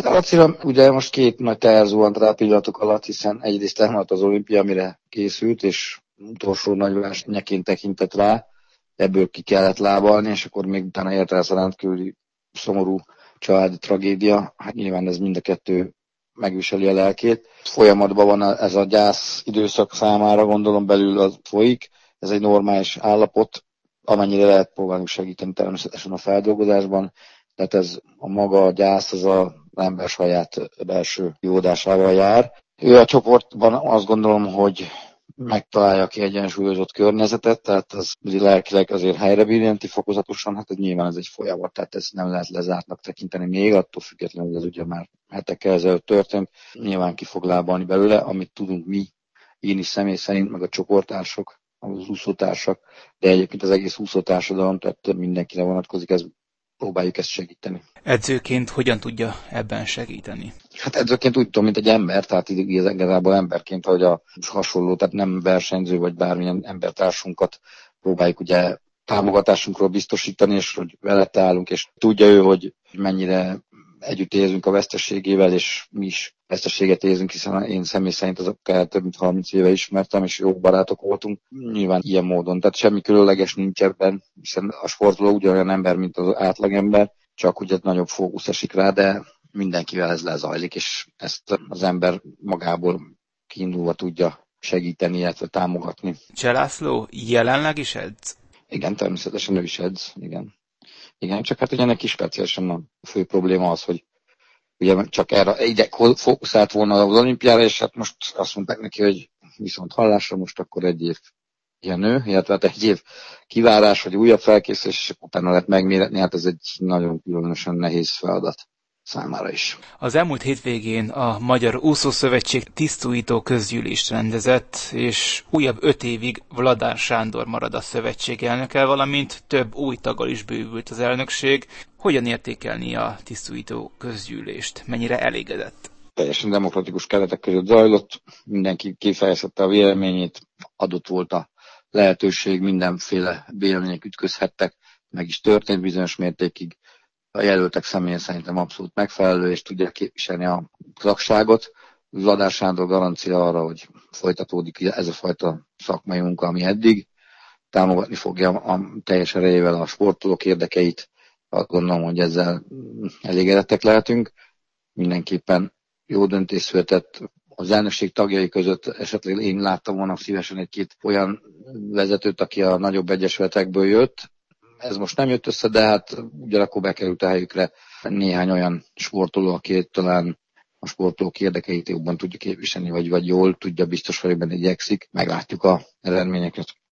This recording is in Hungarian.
Hát Lacira ugye most két nagy teher zuhant rá pillanatok alatt, hiszen egyrészt elmaradt az olimpia, amire készült, és utolsó nagy versenyeként tekintett rá, ebből ki kellett lábalni, és akkor még utána érte ez a rendkívüli szomorú családi tragédia. Hát nyilván ez mind a kettő megviseli a lelkét. Folyamatban van ez a gyász időszak számára, gondolom belül az folyik. Ez egy normális állapot, amennyire lehet próbálunk segíteni természetesen a feldolgozásban. Tehát ez a maga a gyász, az az ember saját belső jódásával jár. Ő a csoportban azt gondolom, hogy megtalálja a kiegyensúlyozott környezetet, tehát az lelkileg azért helyre billenti fokozatosan, hát ez nyilván ez egy folyamat, tehát ezt nem lehet lezártnak tekinteni még, attól függetlenül, hogy ez ugye már hetekkel ezelőtt történt, nyilván ki fog lábalni belőle, amit tudunk mi, én is személy szerint, meg a csoporttársok, az úszótársak, de egyébként az egész úszótársadalom, tehát mindenkire vonatkozik, ez próbáljuk ezt segíteni. Edzőként hogyan tudja ebben segíteni? Hát edzőként úgy tudom, mint egy ember, tehát igazából emberként, ahogy a hasonló, tehát nem versenyző vagy bármilyen embertársunkat próbáljuk ugye támogatásunkról biztosítani, és hogy vele állunk, és tudja ő, hogy mennyire együtt érzünk a veszteségével, és mi is veszteséget érzünk, hiszen én személy szerint azokkal több mint 30 éve ismertem, és jó barátok voltunk. Nyilván ilyen módon, tehát semmi különleges nincs ebben, hiszen a sportoló ugyanolyan ember, mint az átlagember, csak ugye nagyobb fókusz esik rá, de mindenkivel ez lezajlik, és ezt az ember magából kiindulva tudja segíteni, illetve támogatni. Cseh László jelenleg is edz? Igen, természetesen ő is edz, igen. Igen, csak hát ugye neki speciálisan a fő probléma az, hogy ugye csak erre ide fókuszált volna az olimpiára, és hát most azt mondták neki, hogy viszont hallásra most akkor egy év pihenő, illetve hát egy év kivárás, vagy újabb felkészülés, és utána lehet megméretni, hát ez egy nagyon különösen nehéz feladat számára is. Az elmúlt hétvégén a Magyar Úszószövetség tisztújító közgyűlést rendezett, és újabb 5 évig Vladár Sándor marad a szövetség elnöke, valamint több új taggal is bővült az elnökség. Hogyan értékelni a tisztújító közgyűlést? Mennyire elégedett? Teljesen demokratikus keretek között zajlott, mindenki kifejezhette a véleményét, adott volt a lehetőség, mindenféle vélemények ütközhettek, meg is történt bizonyos mértékig. A jelöltek személye szerintem abszolút megfelelő, és tudják képviselni a tagságot. Vladár Sándor garancia arra, hogy folytatódik ez a fajta szakmai munka, ami eddig. Támogatni fogja a teljes erejével a sportolók érdekeit. Azt gondolom, hogy ezzel elégedettek lehetünk. Mindenképpen jó döntés született. Az elnökség tagjai között esetleg én láttam volna szívesen egy-két olyan vezetőt, aki a nagyobb egyesületekből jött. Ez most nem jött össze, de hát ugyanakkor bekerült a helyükre néhány olyan sportoló, aki talán a sportolók érdekeit jobban tudja képviselni, vagy jól tudja, biztos vagyok benne igyekszik. Meglátjuk a eredményeket.